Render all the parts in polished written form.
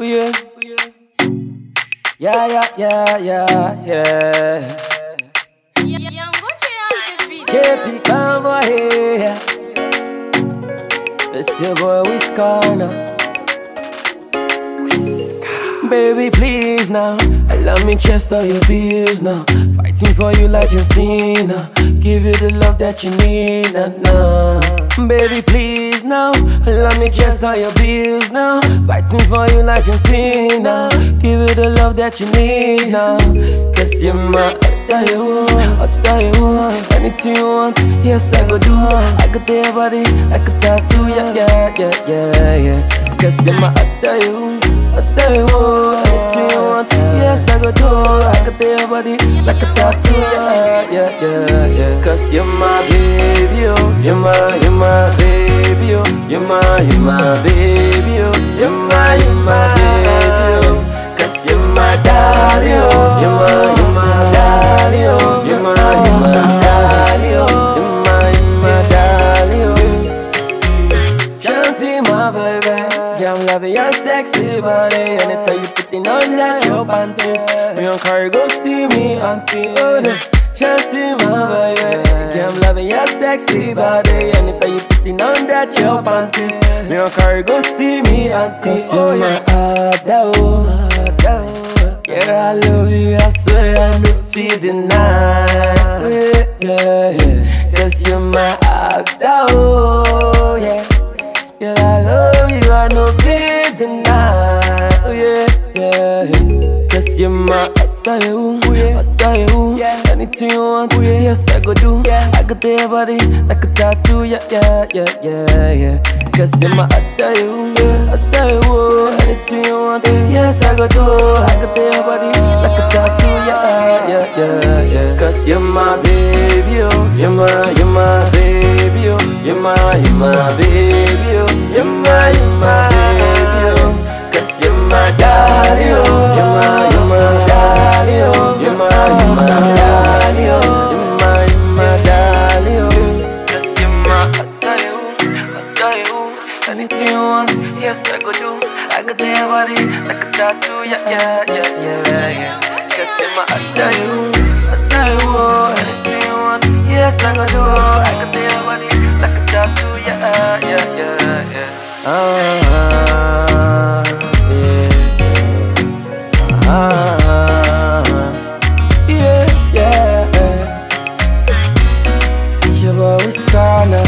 yeah. Yeah, yeah, yeah, yeah, yeah. Skippy, come on here. It's your boy Whiskana. Baby, please now. Allow me chest all your bills now. Fighting for you like John Cena. Give you the love that you need, nah. Baby, please now. Allow me chest all your bills now. Fighting for you like John Cena. Give you the love that you need now. Cause you're my anything you want, yes I go do. I could tell your body like a tattoo, yeah, yeah, yeah, yeah, yeah. Cause you're my anything you want, yes I go do. I could tell your body like a tattoo, yeah, yeah, yeah, yeah. Cause you're my baby, oh, you're my baby, oh, you're my baby, oh, you're my baby, oh. Cause you're my daddy, oh, you're my daddy, oh, you're my daddy, oh, you're my daddy, oh. Shanty, my baby, yeah, I'm loving your sexy body. Anytime you putting on that your panties, me on car go see me auntie, oh no. Shanty, my baby, yeah, I'm loving your sexy body. Anytime you putting on that your panties, me on car go see me auntie. Cause you're my adore. Yeah, I love you, I swear I no feel deny. Yeah, yeah, yeah. Cause you're my adore, yeah. Yeah, I love you, I no feel deny. Yeah, yeah, yeah. Cause you're my adore, yeah. Anything you want, yes I go do. I could tell your body like a tattoo, yeah, yeah, yeah, yeah, yeah. Cause you're my adore, anything you want, yes I go do. I could tell your body like a tattoo, yeah, yeah, yeah, yeah. Cause you're my baby, oh, you're my baby, oh, you're my baby, oh, you're my baby, oh. Cause you're my daddy, oh, you're my daddy, oh, you're my daddy, oh, you're my daddy, oh. Cause you're my adore, anything you want, yes I go do. I could tell your body like a tattoo, yeah, yeah, yeah, yeah, yeah. Cause you're my adore, anything you want, yes I go do. I could tell your body like a tattoo, yeah, yeah, yeah, yeah. Yeah, yeah, yeah. It's your boy Whiskana.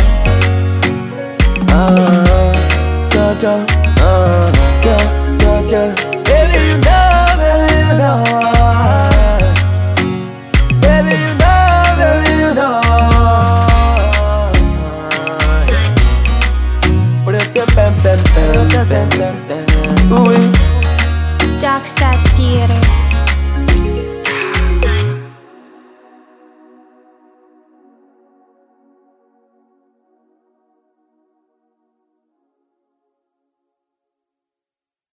Baby, you know, baby, you know. Baby, you know.